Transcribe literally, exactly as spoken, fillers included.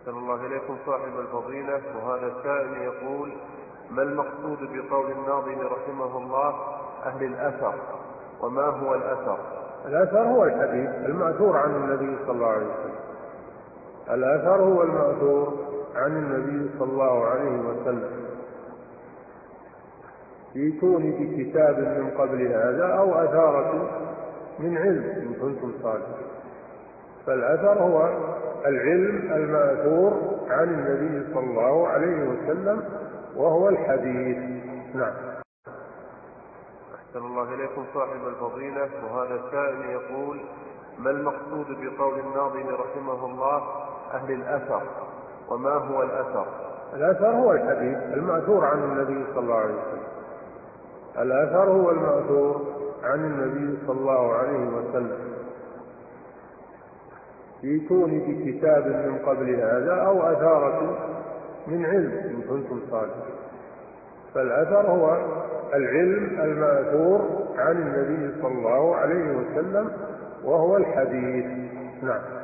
أحسن الله إليكم صاحب الفضيلة. وهذا السائل يقول: ما المقصود بقول الناظم رحمه الله أهل الأثر، وما هو الأثر؟ الأثر هو الحديث المأثور عن النبي صلى الله عليه وسلم. الأثر هو المأثور عن النبي صلى الله عليه وسلم. ائتوني بكتاب من قبل هذا أو أثارة من علم إن كنتم صادقين. فالأثر هو العلم المأثور عن النبي صلى الله عليه وسلم وهو الحديث. نعم. أحسن الله إليكم صاحب الفضيلة. وهذا السائل يقول: ما المقصود بقول الناظم رحمه الله أهل الأثر، وما هو الأثر؟ الأثر هو الحديث المأثور عن النبي صلى الله عليه وسلم. الأثر هو المأثور عن النبي صلى الله عليه وسلم. ائتوني بكتاب من قبل هذا أو أثارة من علم إن كنتم صادقين. فالأثر هو العلم المأثور عن النبي صلى الله عليه وسلم وهو الحديث. نعم.